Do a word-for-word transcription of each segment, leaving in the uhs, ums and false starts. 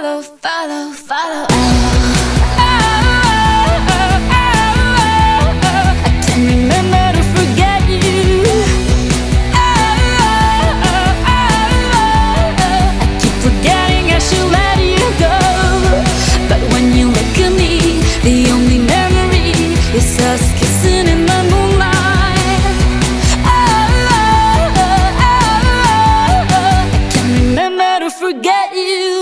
follow, follow, follow. Oh, oh, oh, oh, oh. I can't remember to forget you. Oh, oh, oh, oh, oh. I keep forgetting I should let you go. But when you look at me, the only memory is us kissing in the moonlight. Oh, oh, oh, oh, oh. I can't remember to forget you.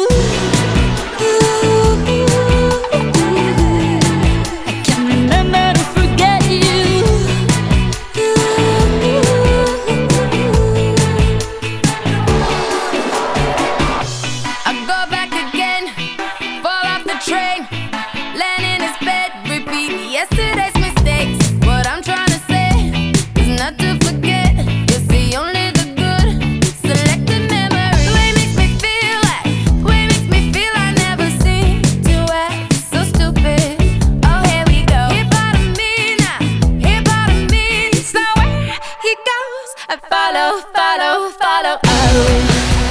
Train, land in his bed, repeat yesterday's mistakes. What I'm trying to say is not to forget. You see only the good, selected memories. The way it makes me feel like, the way it makes me feel I never seem to act so stupid. Oh, here we go. Here part of me now, here part of me. So where he goes, I follow, follow, follow. Oh.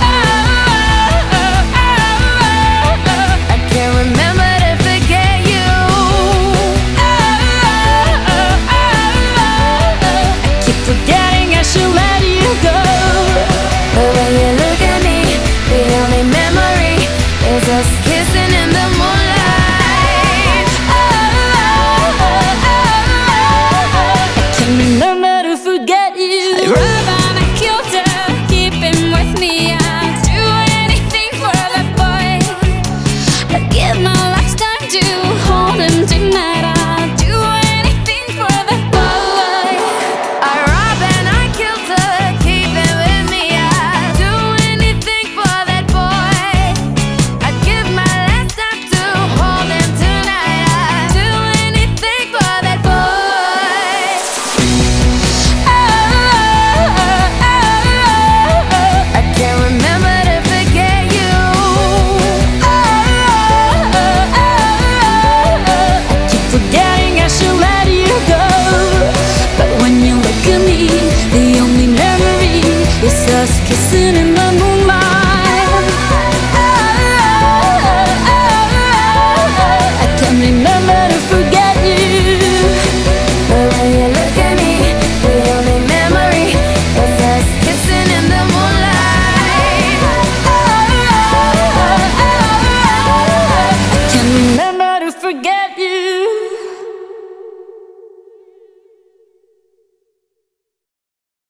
Just kissing in the moonlight. Oh, oh, oh, oh, oh. I can't remember to forget you. I rub on a kilter, keep him with me. I'd do anything for that boy. I'd give my lifetime to hold him tonight. I'd do anything for that boy. I rob and I kilter, keep him with me. I'd do anything for that boy. The only memory is us kissing in the moonlight.